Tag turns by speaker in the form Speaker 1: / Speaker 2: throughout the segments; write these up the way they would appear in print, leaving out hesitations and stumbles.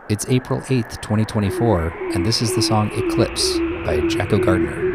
Speaker 1: It's April 8th, 2024, and this is the song Eclipse by Jacko Gardner.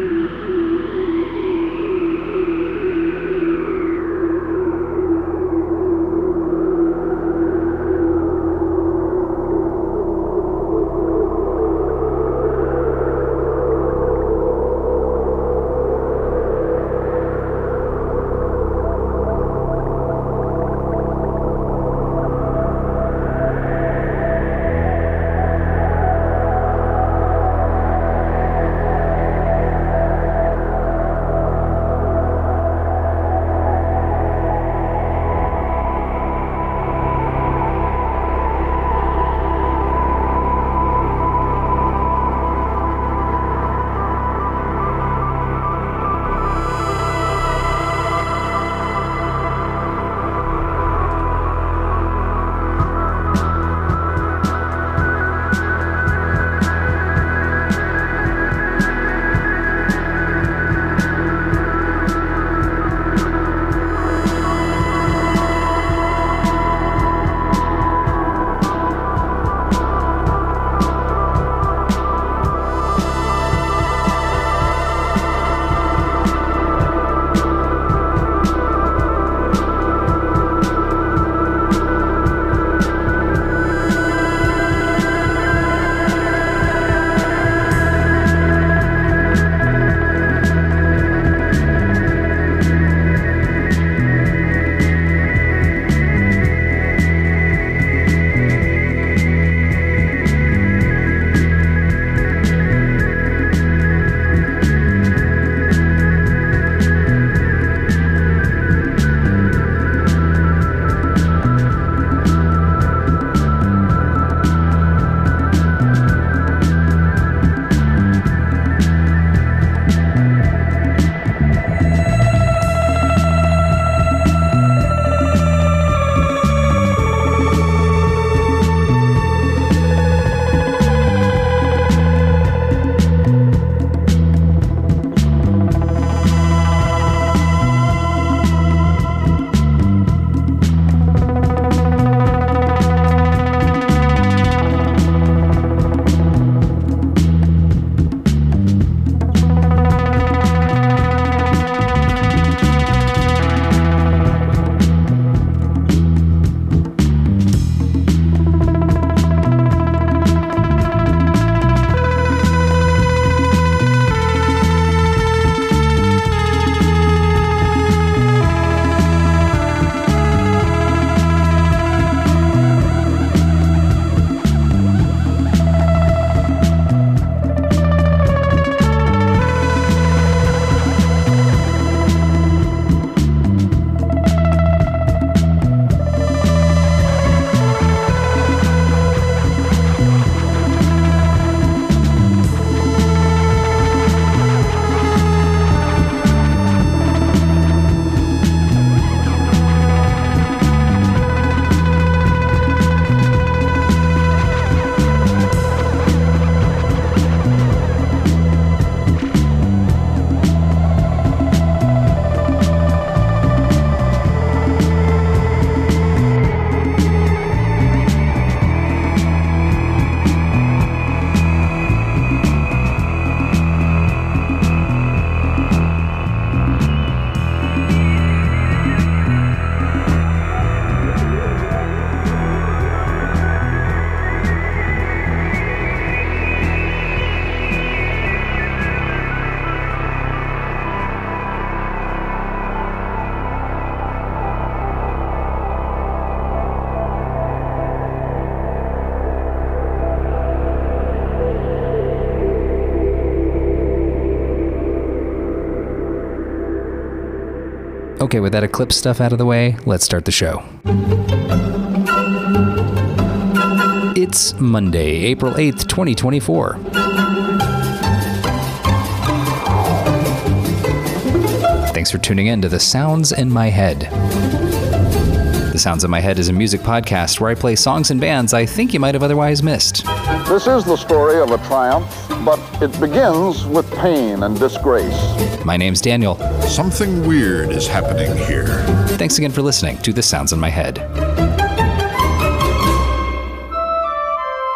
Speaker 1: Okay, with that Eclipse stuff out of the way, let's start the show. It's Monday, April 8th, 2024. Thanks for tuning in to The Sounds in My Head. The Sounds in My Head is a music podcast where I play songs and bands I think you might have otherwise missed.
Speaker 2: This is the story of a triumph, but it begins with pain and disgrace.
Speaker 1: My name's Daniel.
Speaker 3: Something weird is happening here.
Speaker 1: Thanks again for listening to The Sounds in My Head.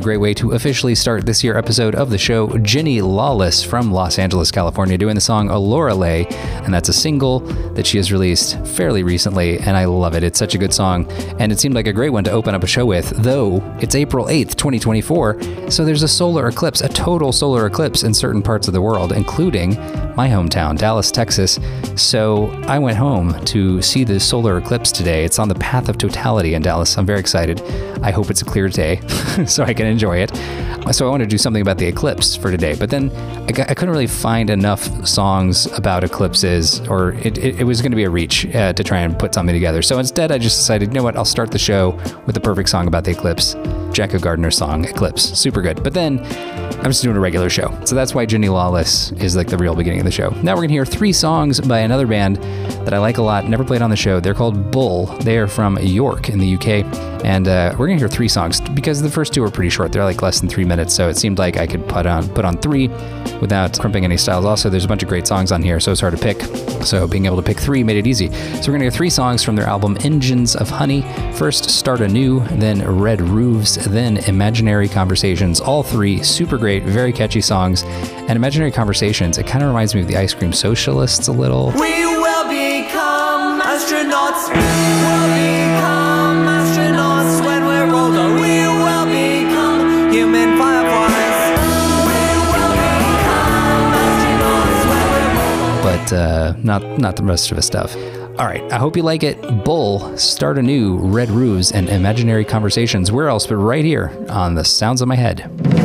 Speaker 1: great way to officially start this year episode of the show. Ginny Lawless from Los Angeles, California, doing the song Lorelei, and that's a single that she has released fairly recently, and I love it. It's such a good song, and it seemed like a great one to open up a show with, though it's April 8th, 2024, so there's a solar eclipse, a total solar eclipse in certain parts of the world, including my hometown, Dallas, Texas. So I went home to see the solar eclipse today. It's on the path of totality in Dallas. I'm very excited. I hope it's a clear day so I can enjoy it. So I wanted to do something about the eclipse for today, but then I couldn't really find enough songs about eclipses, or it was going to be a reach to try and put something together. So instead, I just decided, you know what, I'll start the show with the perfect song about the eclipse. Jacka Gardner's song, Eclipse. Super good. But then I'm just doing a regular show. So that's why Ginny Lawless is like the real beginning of the show. Now we're going to hear 3 songs by another band that I like a lot, never played on the show. They're called Bull. They are from York in the UK. And we're going to hear 3 songs because the first 2 are pretty short. They're like less than 3 minutes. So it seemed like I could put on 3 without crimping any styles. Also, there's a bunch of great songs on here, so it's hard to pick. So being able to pick 3 made it easy. So we're going to hear 3 songs from their album Engines of Honey. First, Start Anew, then Red Roofs, then Imaginary Conversations. All 3 super great, very catchy songs. And Imaginary Conversations, it kind of reminds me of the Ice Cream Socialists a little.
Speaker 4: We will become astronauts. We will become astronauts when we're older. We will become human fireflies. We will become astronauts when we're older.
Speaker 1: But not the rest of the stuff. All right, I hope you like it. Bull, Start Anew, Red Roofs, and Imaginary Conversations. Where else but right here on The Sounds of My Head.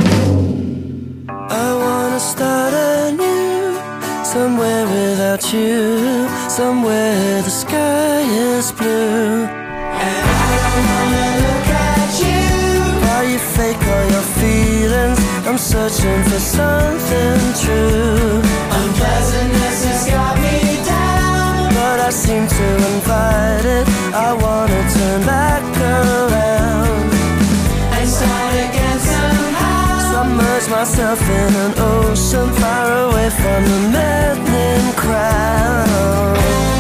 Speaker 4: I wanna start anew, somewhere without you, somewhere the sky is blue. And I wanna look at you, while you fake all your feelings. I'm searching for something true. Unpleasantness has got me down, but I seem to invite it. I wanna turn back around and start again somehow. Submerge myself in an ocean far away from the maddening crowd.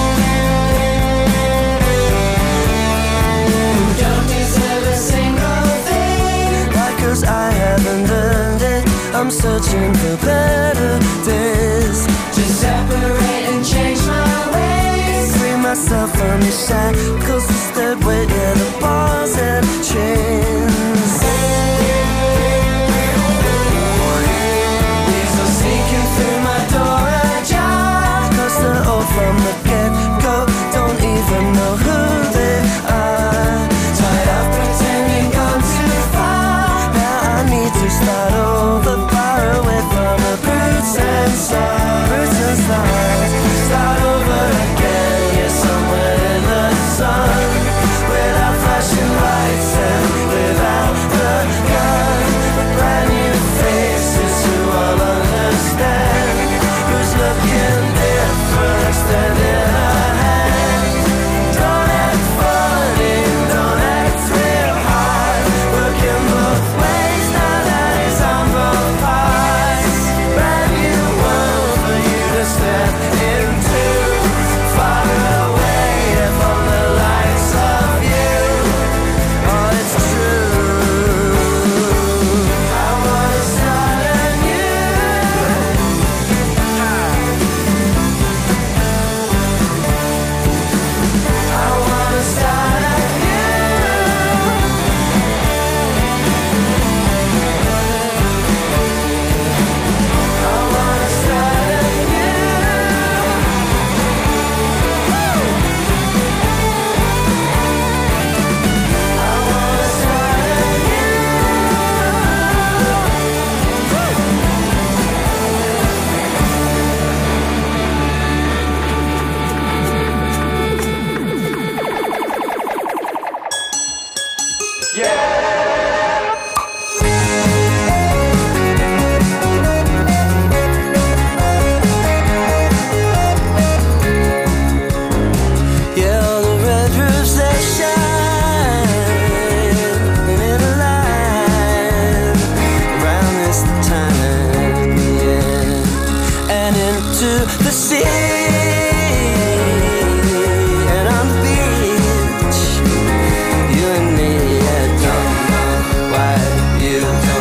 Speaker 4: Don't deserve a single thing, why? 'Cause I haven't earned it. I'm searching for better days to separate and change my ways. Free myself from the shackles, instead wait in the bars and chains. These are sneaking through my door ajar, 'cause they're all from the get-go, don't even know who they are. Tired of pretending gone too far, now I need to start over, far away from the brutes and stars. Start over again, yeah, somewhere in the sun, without flashing lights and without the gun. With brand new faces who all understand, who's looking different, extending a hand. Don't act funny, don't act real hard, working both ways, now that it's on both parts. Brand new world for you to step into, far away from the lights of you. Oh, it's true. I wanna start anew. I wanna start anew. I wanna start anew. I wanna start yeah, all the red roofs that shine in a line around this time, yeah, and into the sea and on the beach. You and me, I don't know why you don't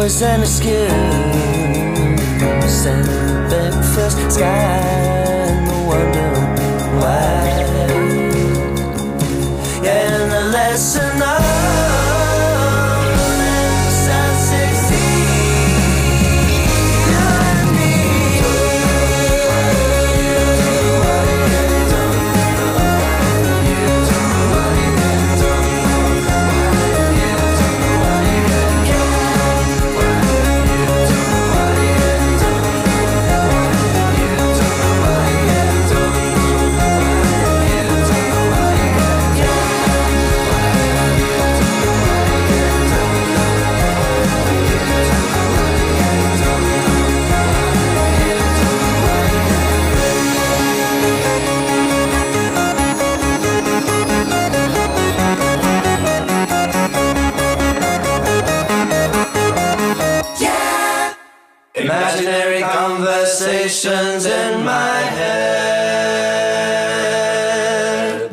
Speaker 4: always an excuse. And breakfast sky and the wonder why. Yeah, and the lesson of imaginary conversations in my head.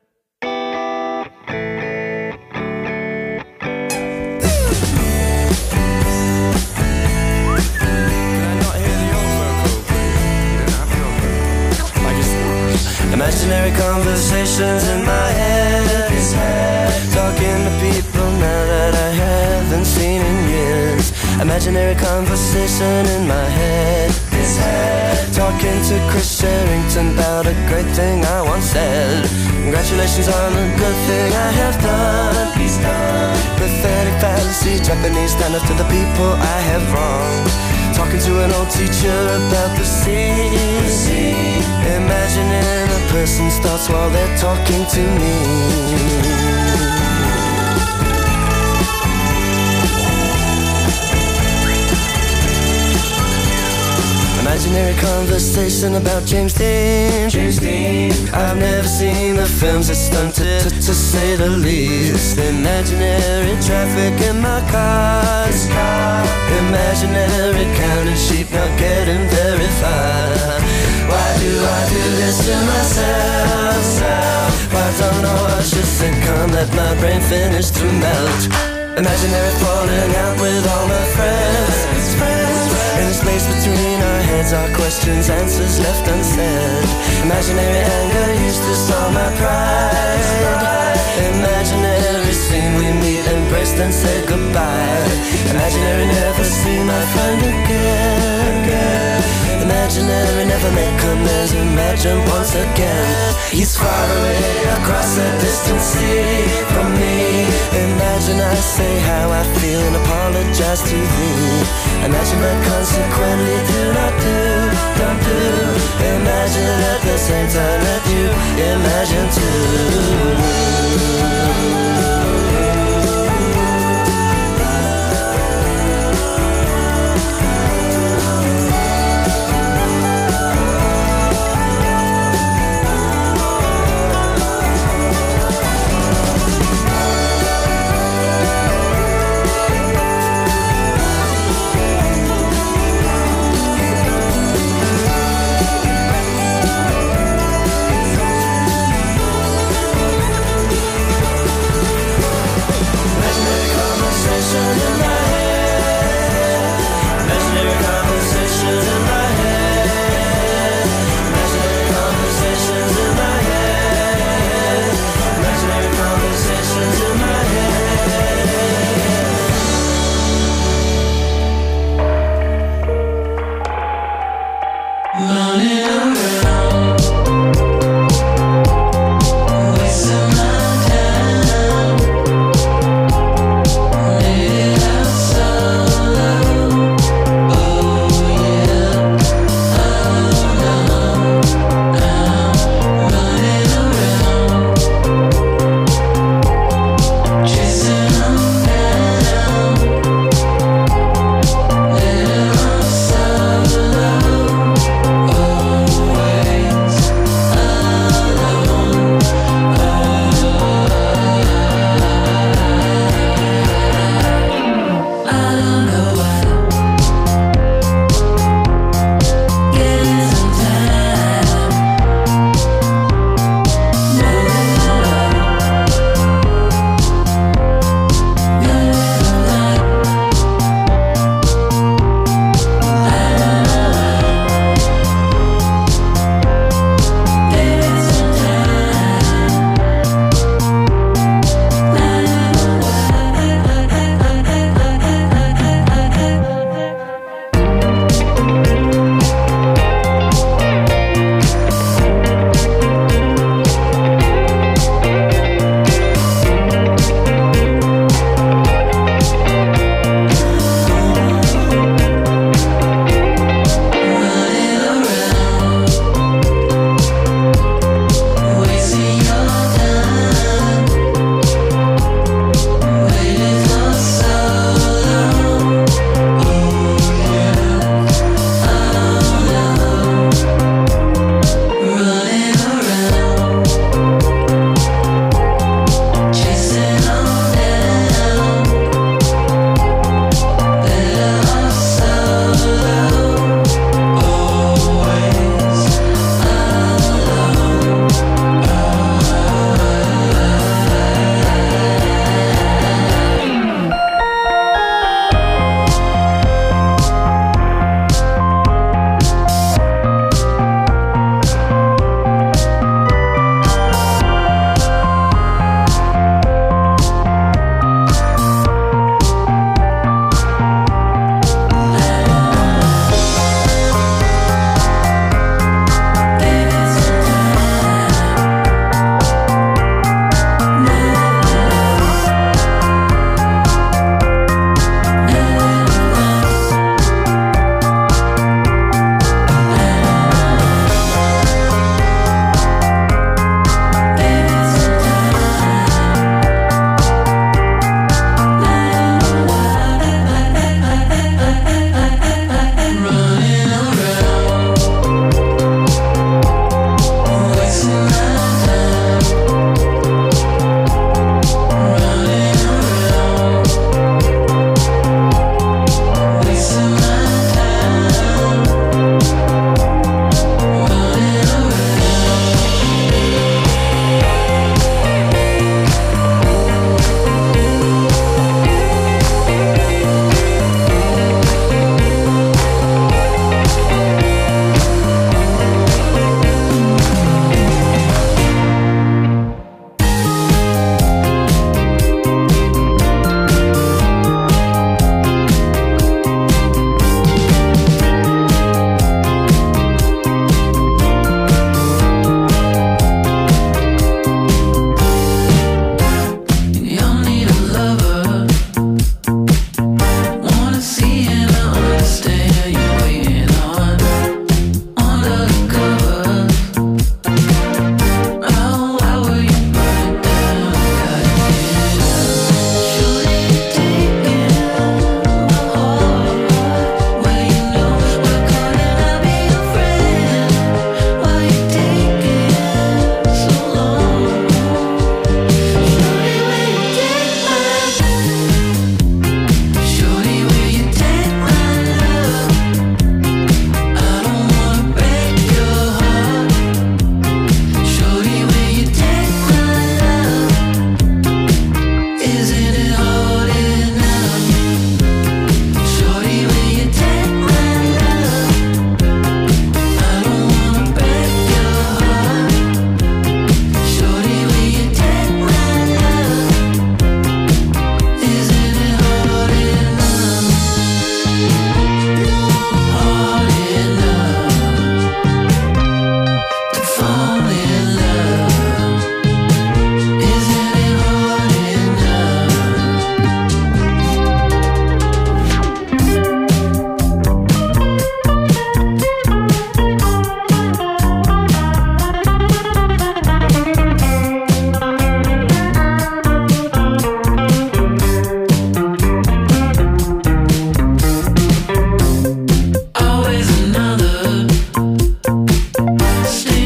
Speaker 4: Imaginary conversations in my head. Talking to people now that I haven't seen in years. Imaginary conversation in my head. Talking to Chris Sherrington about a great thing I once said. Congratulations on the good thing I have done. He's done. Pathetic fallacy, Japanese stand up to the people I have wronged. Talking to an old teacher about the sea. Imagining a person's thoughts while they're talking to me. Imaginary conversation about James Dean. I've never seen the films, it's stunted to say the least. Imaginary traffic in my cars. Imaginary counting sheep not getting very far. Why do I do this to myself? Why don't know I should sitcom, let my brain finish to melt. Imaginary falling out with all my friends. In the space between our heads, our questions, answers left unsaid. Imaginary anger used to stall my pride. Imaginary scene we meet, embraced and said goodbye. Imaginary never see my friend again. Imaginary never make amends. Imagine once again he's far away across a distant sea from me. Imagine I say how I feel and apologize to thee. Imagine I consequently don't do. Imagine at the same time that you imagine too.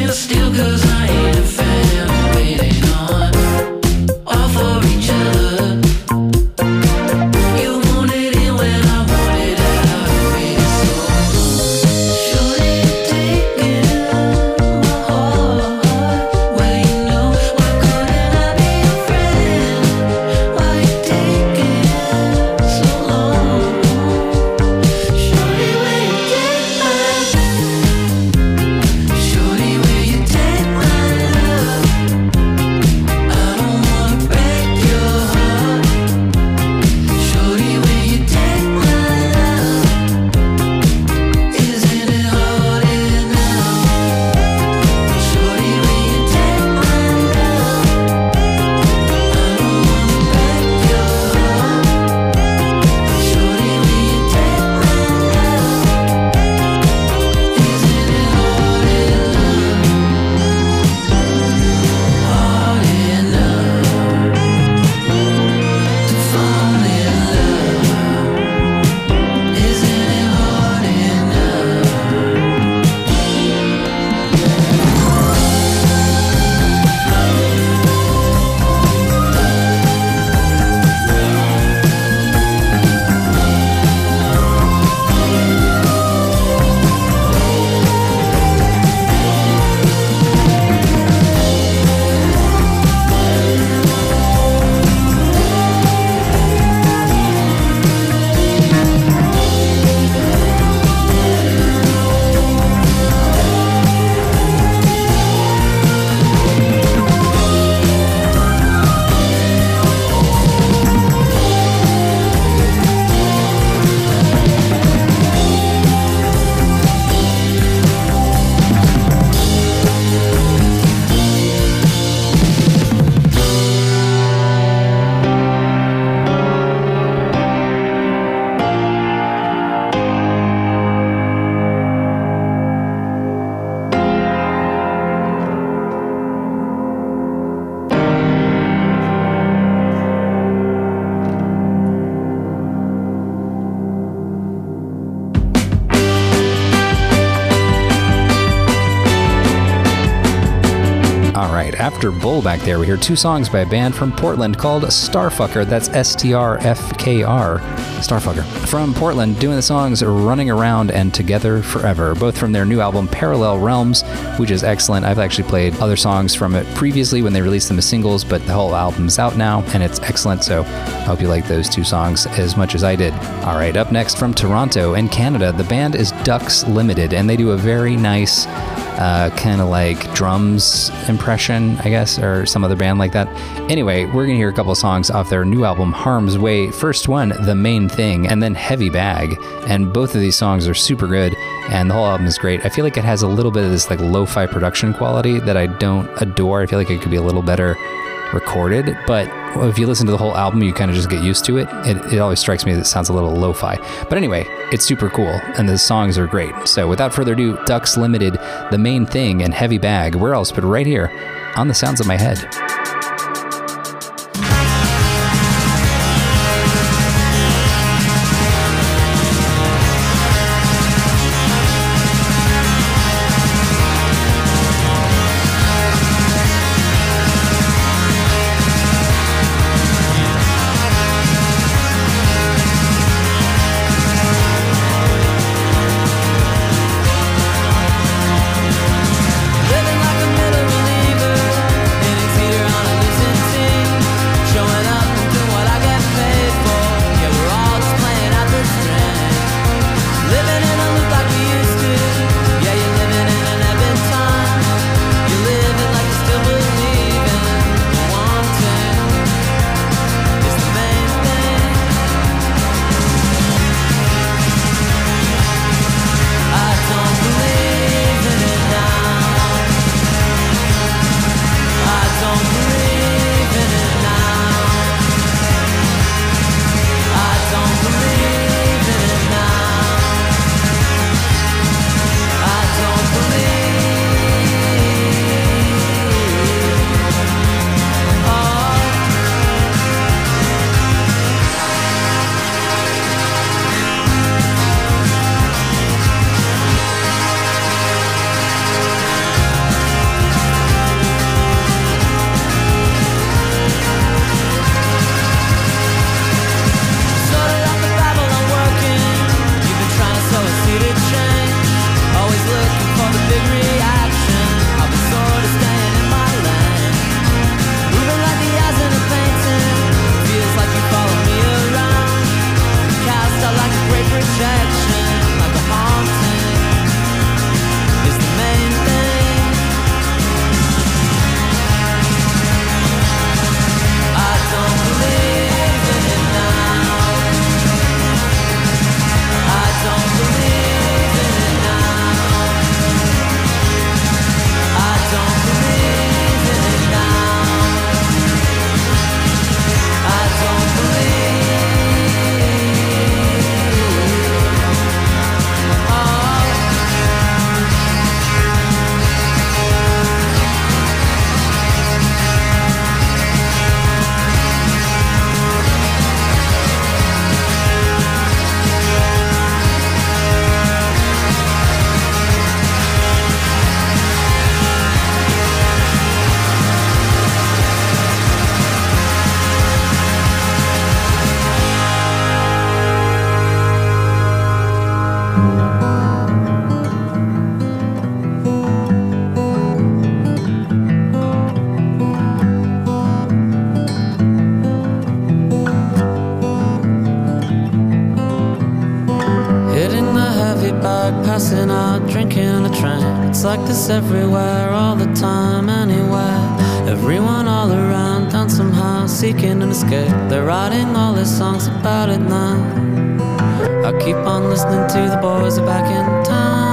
Speaker 1: After Bull back there, we hear two songs by a band from Portland called Starfucker. That's STRFKR. Starfucker. From Portland, doing the songs Running Around and Together Forever, both from their new album Parallel Realms, which is excellent. I've actually played other songs from it previously when they released them as singles, but the whole album's out now, and it's excellent, so I hope you like those two songs as much as I did. All right, up next from Toronto in Canada, the band is Ducks Limited, and they do a very nice kind of like drums impression, I guess, or some other band like that. Anyway, we're gonna hear a couple of songs off their new album Harm's Way. First one, The Main Thing, and then Heavy Bag, and both of these songs are super good, and the whole album is great. I feel like it has a little bit of this like lo-fi production quality that I don't adore. I feel like it could be a little better recorded, but if you listen to the whole album, you kind of just get used to it. It always strikes me that it sounds a little lo-fi. But anyway, it's super cool, and the songs are great. So without further ado, Ducks Limited, The Main Thing, and Heavy Bag. Where else but right here on The Sounds of My Head.
Speaker 4: Living like a middle believer, hitting cedar on a lucid
Speaker 5: drinking a train. It's like this everywhere, all the time, anywhere. Everyone all around, down somehow, seeking an escape. They're writing all their songs about it now. I keep on listening to the boys are back in town.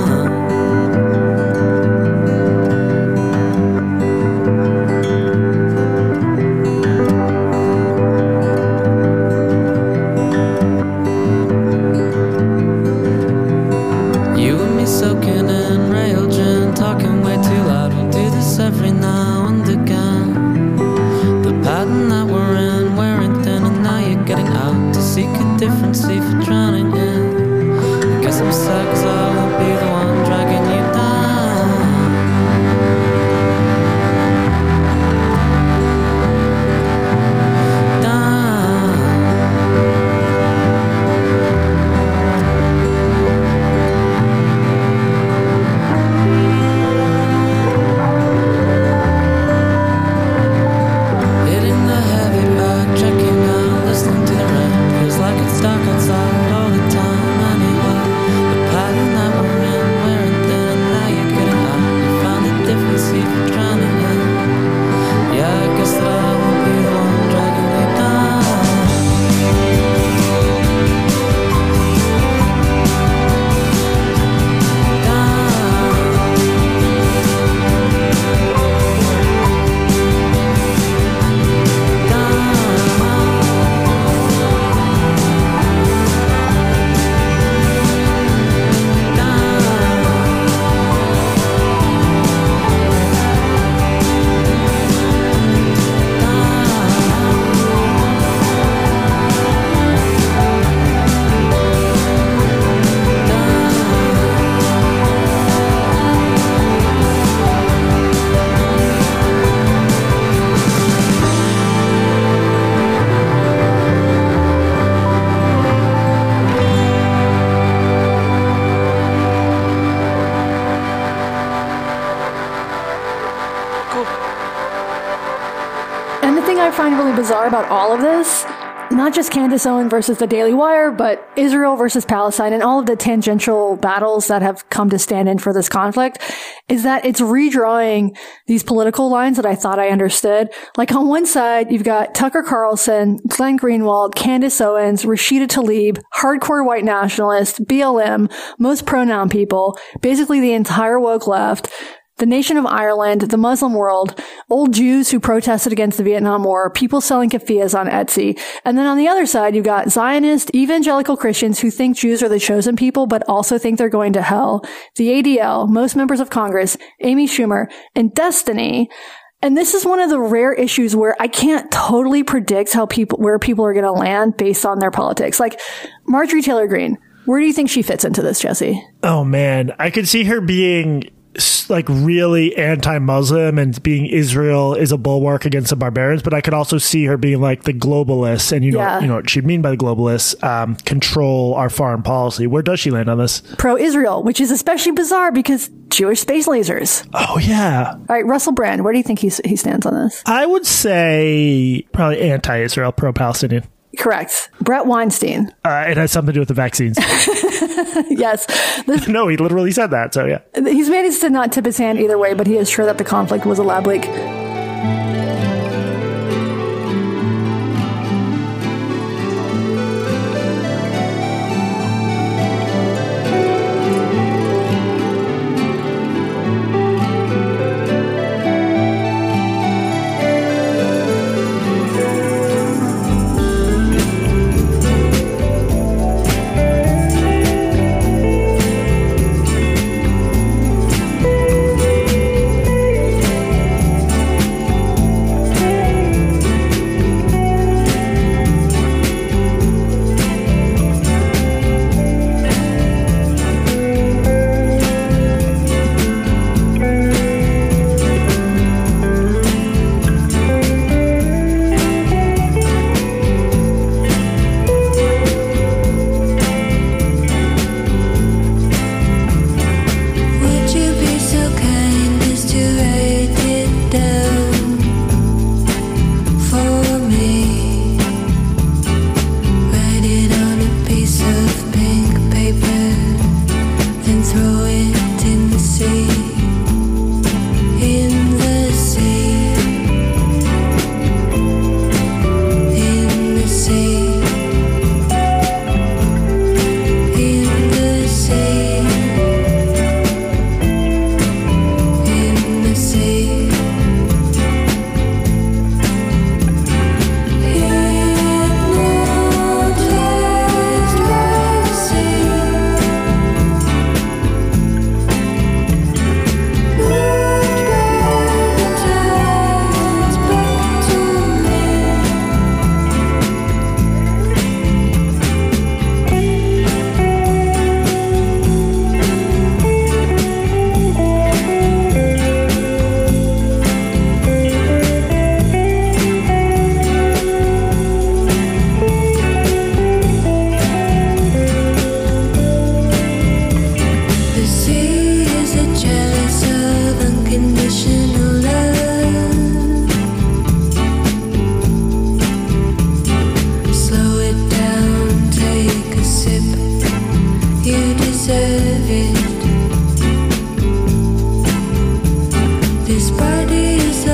Speaker 5: Soaking in rail gin, talking way too loud. We do this every now and again. The pattern that we're in, wearing thin, and now you're getting out to seek a different sea for drowning in. I guess I'm sad 'cause I won't be the one dragging you
Speaker 6: bizarre about all of this, not just Candace Owen versus the Daily Wire, but Israel versus Palestine and all of the tangential battles that have come to stand in for this conflict, is that it's redrawing these political lines that I thought I understood. Like on one side, you've got Tucker Carlson, Glenn Greenwald, Candace Owens, Rashida Tlaib, hardcore white nationalists, BLM, most pronoun people, basically the entire woke left, the nation of Ireland, the Muslim world, old Jews who protested against the Vietnam War, people selling keffiyehs on Etsy. And then on the other side, you've got Zionist, evangelical Christians who think Jews are the chosen people, but also think they're going to hell. The ADL, most members of Congress, Amy Schumer, and Destiny. And this is one of the rare issues where I can't totally predict where people are going to land based on their politics. Like Marjorie Taylor Greene, where do you think she fits into this, Jesse?
Speaker 7: Oh man, I could see her being like really anti-Muslim and being Israel is a bulwark against the barbarians, but I could also see her being like the globalists, and you know what she'd mean by the globalists, control our foreign policy. Where does she land on this?
Speaker 6: Pro-Israel, which is especially bizarre because Jewish space lasers.
Speaker 7: Oh yeah.
Speaker 6: All right, Russell Brand, where do you think he stands on this?
Speaker 7: I would say probably anti-Israel, pro-Palestinian.
Speaker 6: Correct. Brett Weinstein.
Speaker 7: It has something to do with the vaccines.
Speaker 6: Yes.
Speaker 7: No, he literally said that, so yeah.
Speaker 6: He's managed to not tip his hand either way, but he is sure that the conflict was a lab leak.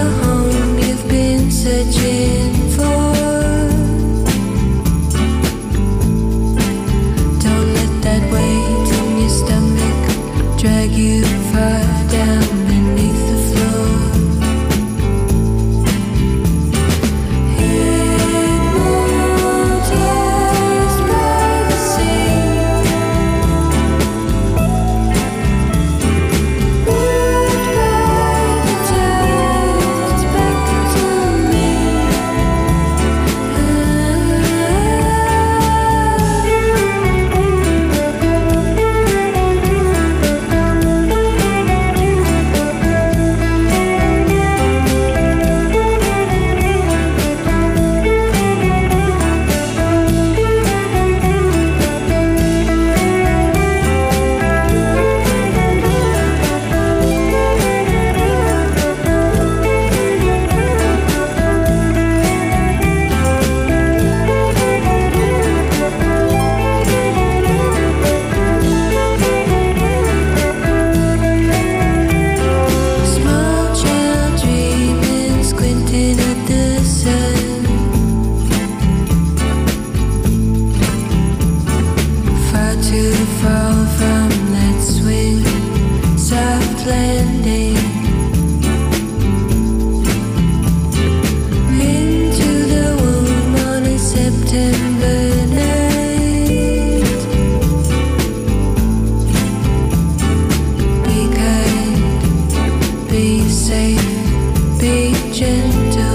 Speaker 8: home you've been searching for. Don't let that weight in your stomach drag you far down beneath the floor. Hypnotized by the sea, moved by the tides back to me. Small child dreaming, squinting at the sun. Far too far from that swing, soft landing. Into the womb on a September night. Be kind, be safe, be gentle.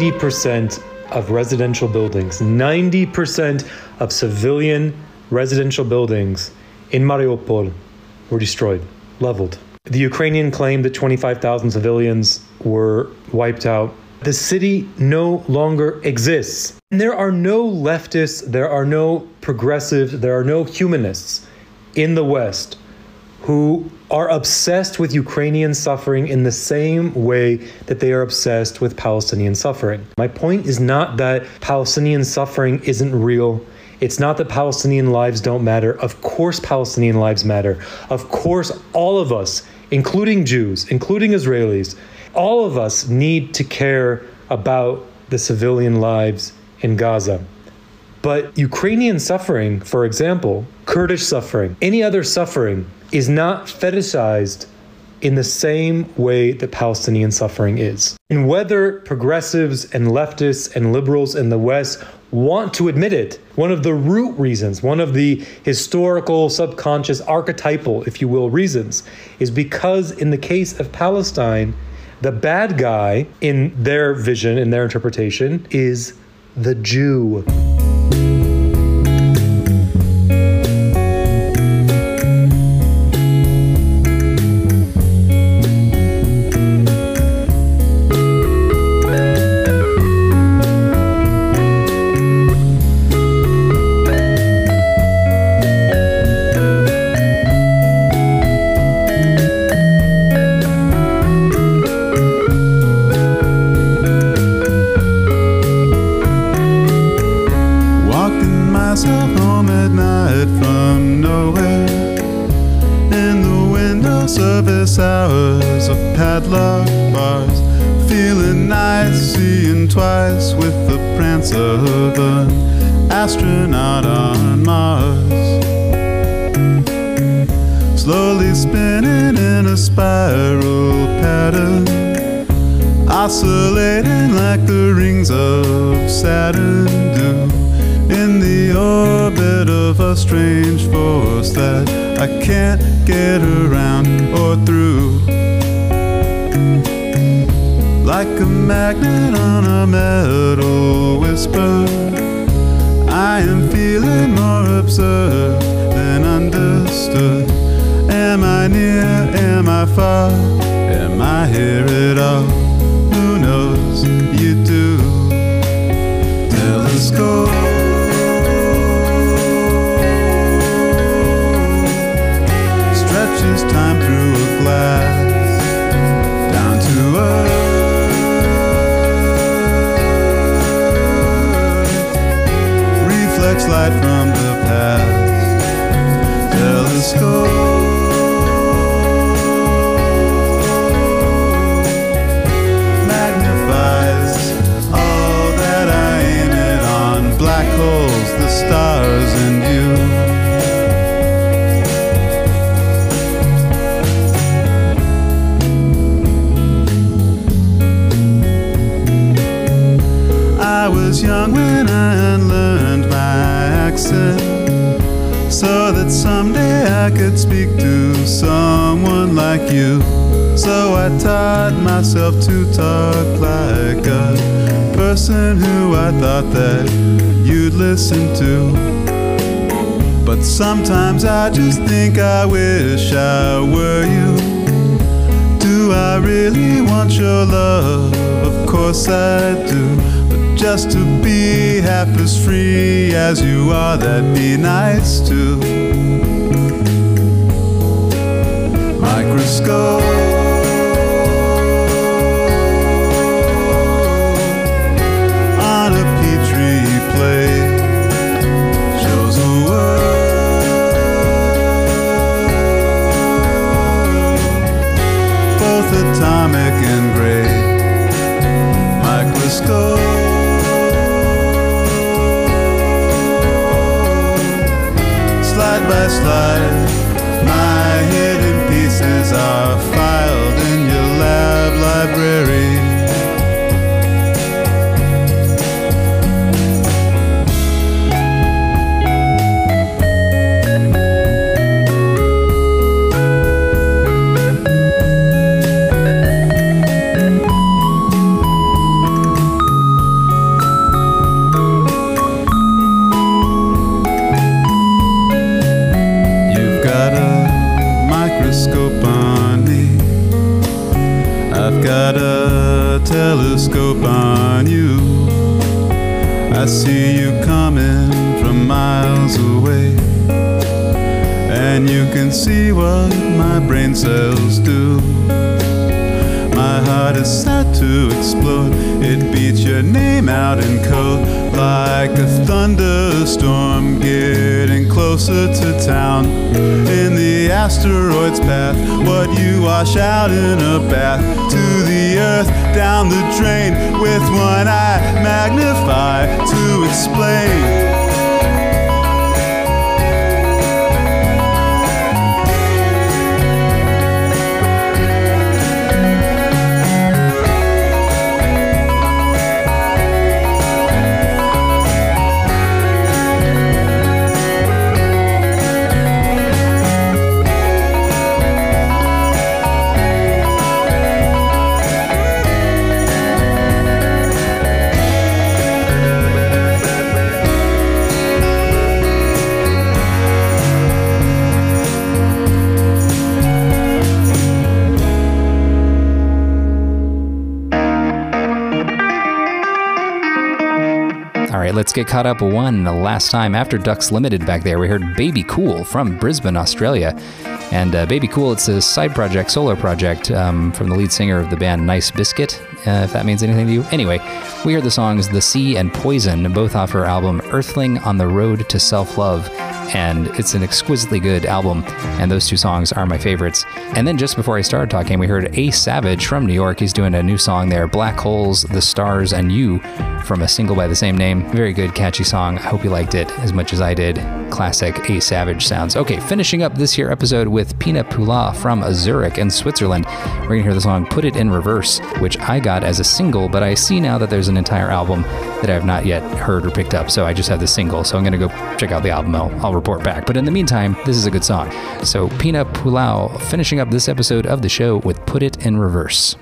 Speaker 9: 90% of residential buildings, 90% of civilian residential buildings in Mariupol were destroyed, leveled. The Ukrainian claimed that 25,000 civilians were wiped out. The city no longer exists. And there are no leftists, there are no progressives, there are no humanists in the West who are obsessed with Ukrainian suffering in the same way that they are obsessed with Palestinian suffering. My point is not that Palestinian suffering isn't real. It's not that Palestinian lives don't matter. Of course Palestinian lives matter. Of course all of us, including Jews, including Israelis, all of us need to care about the civilian lives in Gaza. But Ukrainian suffering, for example, Kurdish suffering, any other suffering, is not fetishized in the same way that Palestinian suffering is. And whether progressives and leftists and liberals in the West want to admit it, one of the root reasons, one of the historical, subconscious, archetypal, if you will, reasons, is because in the case of Palestine, the bad guy in their vision, in their interpretation, is the Jew.
Speaker 10: Hours of padlock bars, feeling nice, seeing twice with the prance of an astronaut on Mars. Slowly spinning in a spiral pattern, oscillating like the rings of Saturn do, in the orbit of a strange force that I can't get around or through. Like a magnet on a metal whisper, I am feeling more observed than understood. Am I near? Am I far? Am I here at all? Who knows? You do. Telescope stretches time through a glass down to earth. Reflects light from the past. Telescope magnifies all that I aim it on. Black holes, the stars, and you. I was young when I unlearned my accent, so that someday I could speak to someone like you. So I taught myself to talk like a person who I thought that you'd listen to. But sometimes I just think I wish I were you. Do I really want your love? Of course I do. Just to be half as free as you are, that'd be nice too. Microscope on a petri plate shows a world, both atomic and gray. Microscope slide by slide, my hidden pieces are filed in your lab library. I see you coming from miles away, and you can see what my brain cells do. My heart is set to explode. It beats your name out in code, like a thunderstorm getting closer to town. In the asteroid's path, what you wash out in a bath, to the earth, down the drain, with one eye magnify to explain.
Speaker 1: Let's get caught up one last time. After Ducks Limited back there, we heard Baby Cool from Brisbane, Australia. And Baby Cool, it's a side project, solo project from the lead singer of the band Nice Biscuit, if that means anything to you. Anyway, we heard the songs The Sea and Poison, both off her album Earthling on the Road to Self-Love. And it's an exquisitely good album, and those two songs are my favorites. And then just before I started talking, we heard A Savage from New York. He's doing a new song there, Black Holes, The Stars, and You, from a single by the same name. Very good, catchy song. I hope you liked it as much as I did. Classic A Savage sounds. Okay, finishing up this here episode with Pina Pula from Zurich in Switzerland. We're going to hear the song Put It in Reverse, which I got as a single, but I see now that there's an entire album that I have not yet heard or picked up, so I just have the single. So I'm going to go check out the album. I'll report back. But in the meantime, this is a good song. So Pina Pulau finishing up this episode of the show with Put It in Reverse.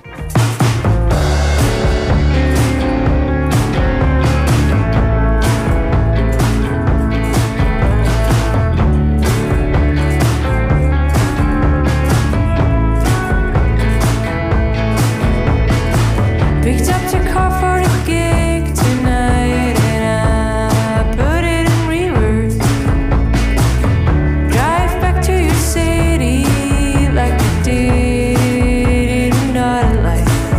Speaker 8: Like you did in our life.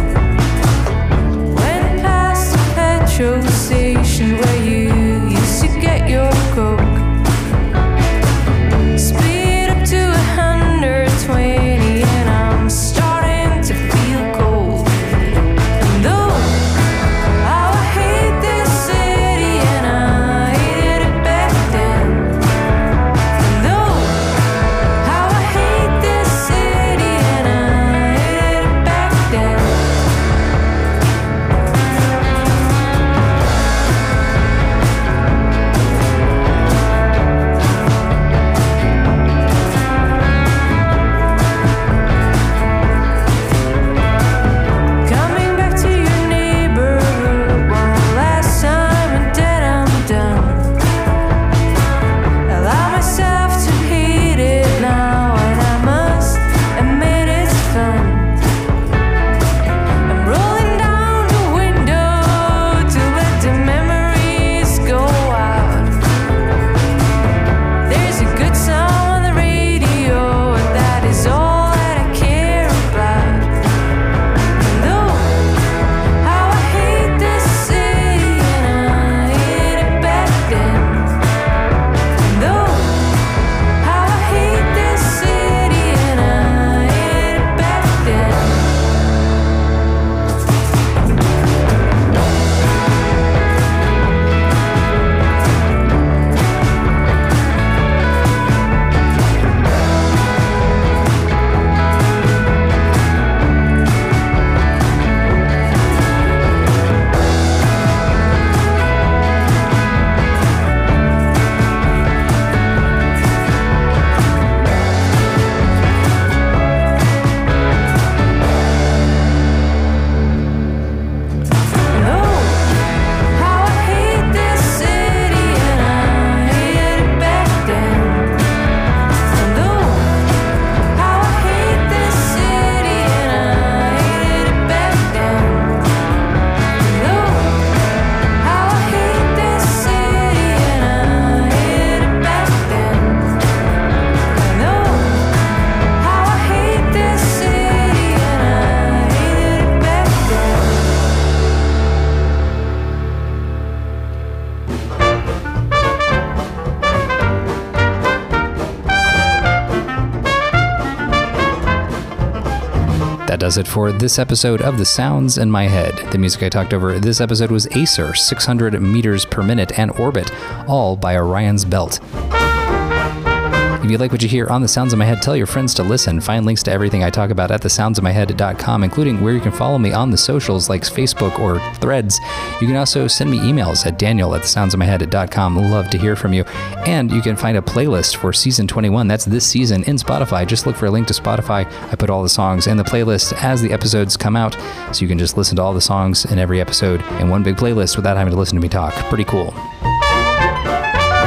Speaker 1: does it for this episode of The Sounds in My Head. The music I talked over this episode was Acer, 600 meters per minute, and Orbit, all by Orion's Belt. If you like what you hear on The Sounds in My Head, tell your friends to listen. Find links to everything I talk about at thesoundsinmyhead.com, including where you can follow me on the socials like Facebook or Threads. You can also send me emails at daniel@thesoundsinmyhead.com. Love to hear from you. And you can find a playlist for season 21. That's this season in Spotify. Just look for a link to Spotify. I put all the songs in the playlist as the episodes come out, so you can just listen to all the songs in every episode in one big playlist without having to listen to me talk. Pretty cool.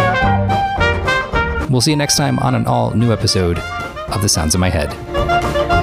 Speaker 1: We'll see you next time on an all-new episode of The Sounds in My Head.